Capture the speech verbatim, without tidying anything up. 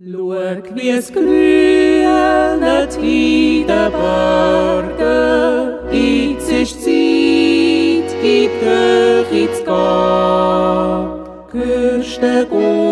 Schau, wie es grünet wie der Berge, jetzt ist Zeit, gib dich ins Gab, hörst du